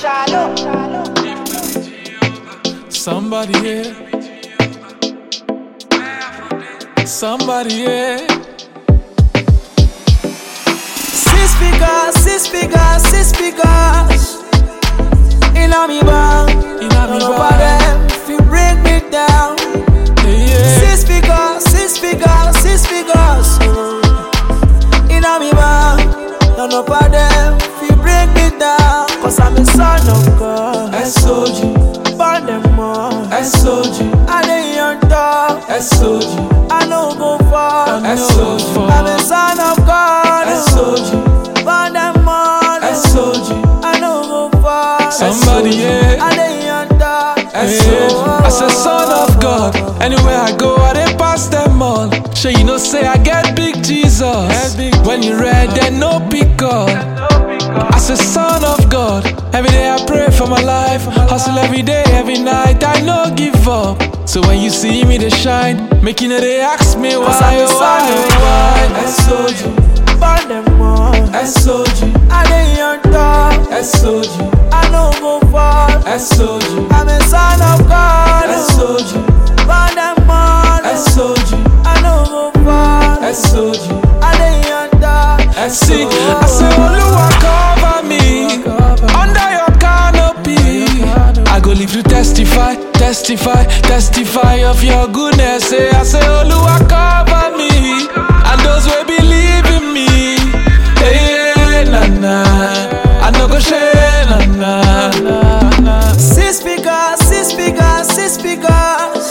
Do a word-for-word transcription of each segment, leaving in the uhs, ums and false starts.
Somebody here. Somebody here. Six figures, six figures, six figures. In a me bank, In a me none of bank. them if you break me down. Yeah. Six figures, six figures, six figures. In a me bank, none of them if you break me down. Cause I'm a son of God. S O G. Burn them all. S O G. I dey on top. S O G. I know go far. S O G. I'm a son of God. S O G. Burn them all. S O G. I know go far. Somebody here. I dey on top. S O G. As a son of God, anywhere I go, I dey pass them all. Sure you know say I get big Jesus. When you read, then no pick up. As a son of God, every day I pray for my life. Hustle every day, every night, I no give up. So when you see me they shine, make you know they ask me why, Cause I'm a why, son of why. God. S O G. Burn them all. S O G. I dey on top. S O G. I know go far. S O G. I'm a son of God. S O G. Burn them all. S O G. I know go far. S O G. I dey on top. See, I say, Oluwa cover me under your canopy. I go live to testify, testify, testify of your goodness. Say, I say, Oluwa cover me and those who believe in me. Hey, hey, na na, I no go share, na na, na. Six figures, six figures, six figures.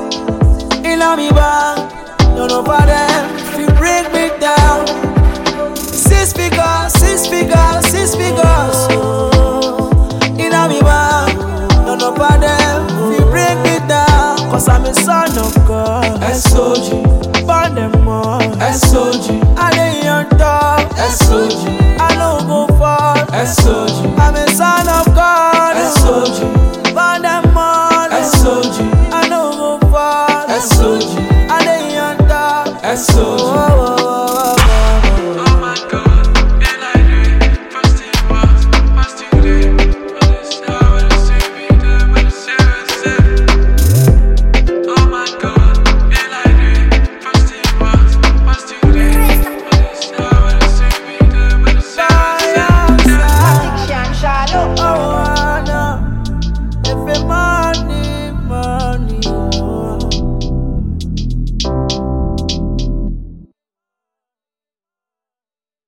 In a me bank, none of them if you break me down. Six figures, six figures, six figures. In a me bank, none of them if you break me down. Cause I'm a son of God. S O G. Burn them all. S O G. I dey on top. S O G. I know go far. S O G. I'm a son of God. S O G. Burn them all. S O G. I know go far. S O G. I dey on top. S O G.